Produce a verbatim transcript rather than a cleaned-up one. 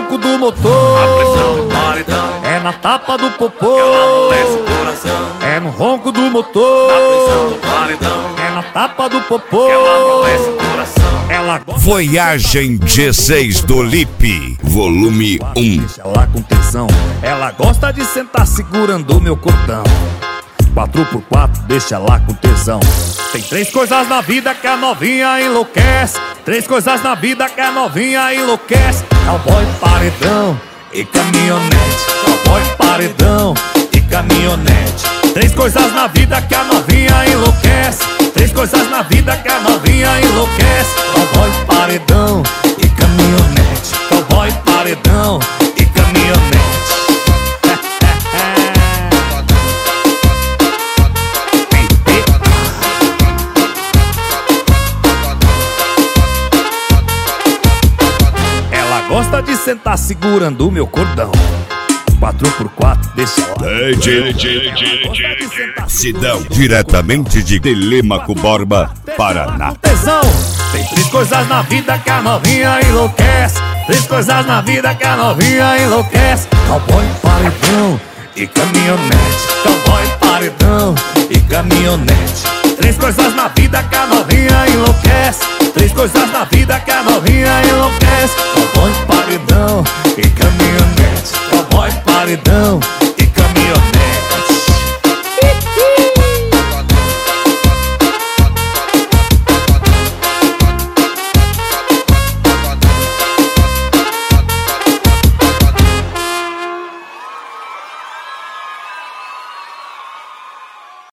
ronco do motor, a pressão do paredão, é na tapa do popô, que ela amolece o coração. é no ronco do motor, A pressão do paredão, é na tapa do popô, que ela amolece o coração. ela gosta. Voyagem G seis do Lipe, volume um. Deixa ela com tesão, ela gosta de sentar segurando meu cordão. Quatro por quatro, deixa ela com tesão. Tem três coisas na vida que a novinha enlouquece. Três coisas na vida que a novinha enlouquece: cowboy, paredão e caminhonete. Cowboy, paredão e caminhonete. Três coisas na vida que a novinha enlouquece. Três coisas na vida que a novinha enlouquece: cowboy, paredão e caminhonete. Cowboy, paredão e caminhonete. Gosta de sentar segurando o meu cordão. Quatro por quatro, deixa lá. D J Sidão, diretamente de Telêmaco Borba, Paraná. Tesão. Tem três coisas na vida que a novinha enlouquece. Três coisas na vida que a novinha enlouquece: cowboy, paredão e caminhonete. Cowboy, paredão e caminhonete. Três coisas na vida que a novinha enlouquece. Três coisas na vida que a novinha enlouquece: cowboy, paredão e caminhonete. Cowboy, paredão